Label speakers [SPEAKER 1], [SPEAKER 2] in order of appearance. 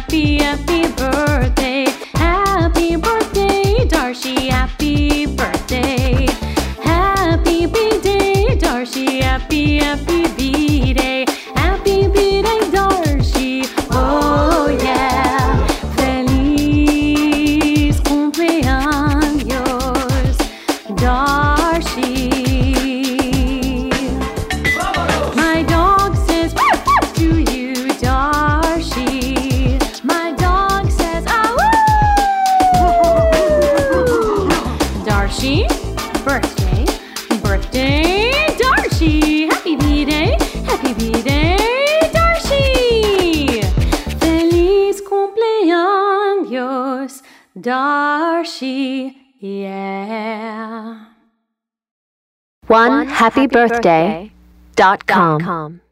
[SPEAKER 1] happy, happy birthday. Happy birthday, Darcy, happy birthday. Happy B-Day, Darcy, happy, happy B-Day. Happy B-Day, Darcy, oh yeah. Feliz cumpleaños, Darcy. My dog says to you, Darcy. My dog says Darcy, birthday, birthday, Darcy. Happy B-Day, Darcy. Feliz cumpleaños, Darcy, yeah.
[SPEAKER 2] OneHappyBirthday.com